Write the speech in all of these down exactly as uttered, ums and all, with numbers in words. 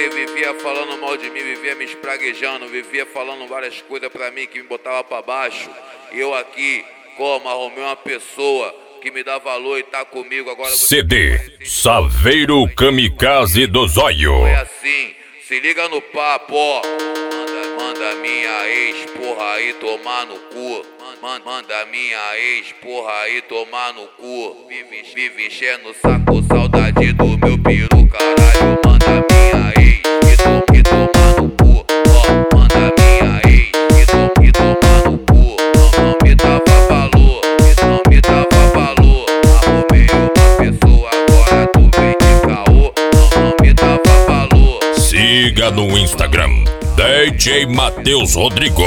Você vivia falando mal de mim, vivia me espraguejando, vivia falando várias coisas pra mim que me botava pra baixo. E eu aqui, como, arrumei uma pessoa que me dá valor e tá comigo agora. C D Saveiro Kamikaze do Zóio. Foi assim, se liga no papo, ó. Manda, manda minha ex, porra, aí tomar no cu. Manda, manda minha ex, porra, aí tomar no cu. Vive, vive enchendo o saco, saudade do meu peru, caralho. Manda minha ex, que to, que tomar no cu. Ó, manda minha ex, que to, que tomar no cu. Não, não me dava valor, não me dava valor. Arrumei uma pessoa, agora tu vem de caô. Não, não me dava valor. Siga no Instagram, D J Matheus Rodrigo.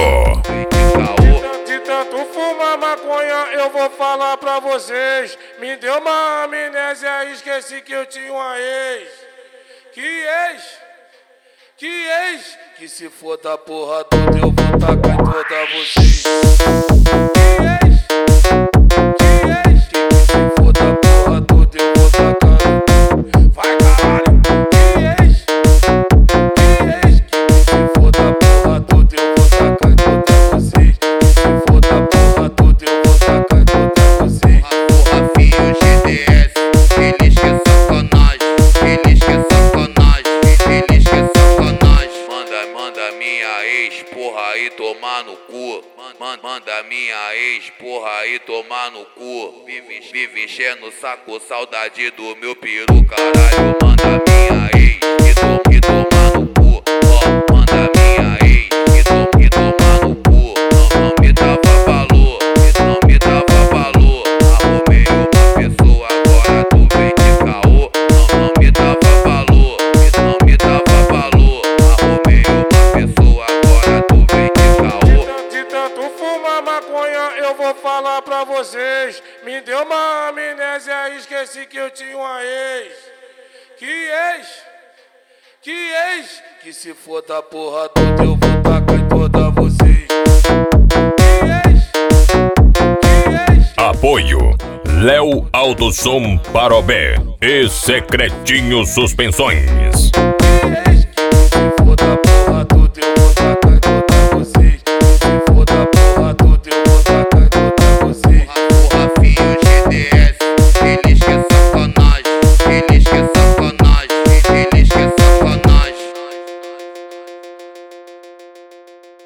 De tanto fumar maconha, eu vou falar pra vocês. Me deu uma amnésia, esqueci que eu tinha uma ex. Que ex? Que ex? Que se for da porra toda, eu vou tacar em toda vocês. Que ex? Que ex? Que se for da porra toda, eu vou tacar. Vai, caralho! Que ex? Que ex? Que se for da porra toda, eu vou tacar em toda vocês. Se for da porra toda, eu vou tacar em toda vocês. Porra, fio G D S, eles que é sacanagem, eles que é sacanagem, eles que é sacanagem. Manda, manda minha ex, porra, aí tomar no cu. Manda, manda minha ex, porra, aí tomar no cu. Vive, vive enchendo o saco, saudade do meu peru, caralho. Manda minha ex, que to, que tomar no cu. Ó, manda minha ex, que to, que tomar no cu. Não, não me dava valor, não me dava valor. Arrumei uma pessoa, agora tu vem de caô. Não, não me dava valor, não me dava valor. Arrumei uma pessoa, agora tu vem de caô. De tanto fumar maconha, eu vou falar pra vocês. Me deu uma amnésia, esqueci que eu tinha uma ex. Que ex? Que ex? Que se for da porra toda, eu vou tacar em toda vocês. Que ex? Que ex? Apoio Léo Autosom Parobé e Secretinho Suspensões.